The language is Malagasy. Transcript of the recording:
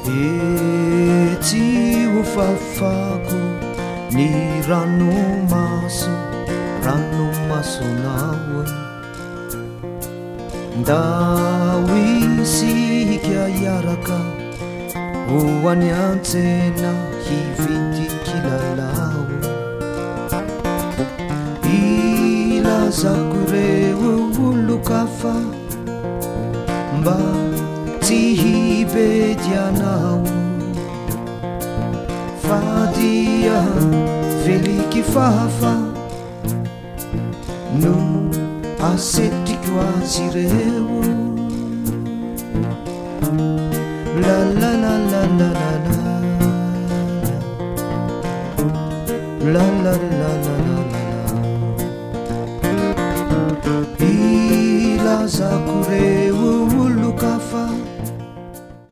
etsy ho fafako ny ranomasonao nda hoisika iaraka ho any antsena hividy kilalao ilazako reo olokafa mba tsy hibedianao fa dia veliky fahafa no asetriko azy reo la la la la la la la la la la la